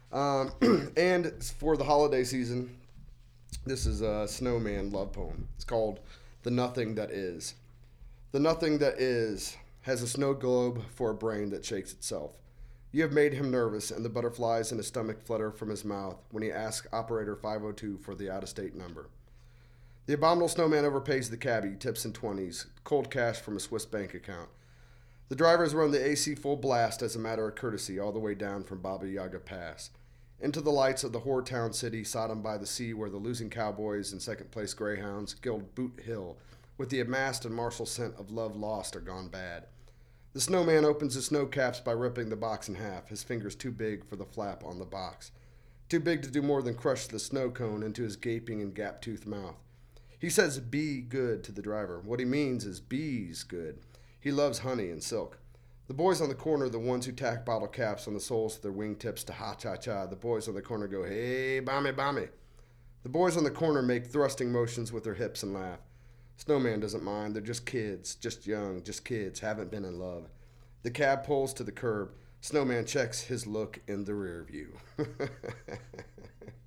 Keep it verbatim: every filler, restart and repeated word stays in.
Um, and for the holiday season, this is a snowman love poem. It's called The Nothing That Is. The nothing that is has a snow globe for a brain that shakes itself. You have made him nervous, and the butterflies in his stomach flutter from his mouth when he asks operator five oh two for the out of state number. The abominable snowman overpays the cabbie, tips in twenties, cold cash from a Swiss bank account. The drivers run the A C full blast as a matter of courtesy all the way down from Baba Yaga Pass. Into the lights of the whore-town city, Sodom by the sea, where the losing cowboys and second-place greyhounds gild Boot Hill, with the amassed and martial scent of love lost or gone bad. The snowman opens his snow caps by ripping the box in half, his fingers too big for the flap on the box. Too big to do more than crush the snow cone into his gaping and gap-toothed mouth. He says be good to the driver. What he means is be's good. He loves honey and silk. The boys on the corner are the ones who tack bottle caps on the soles of their wingtips to ha-cha-cha. The boys on the corner go, hey, bommy, bomby. The boys on the corner make thrusting motions with their hips and laugh. Snowman doesn't mind. They're just kids, just young, just kids, haven't been in love. The cab pulls to the curb. Snowman checks his look in the rear view.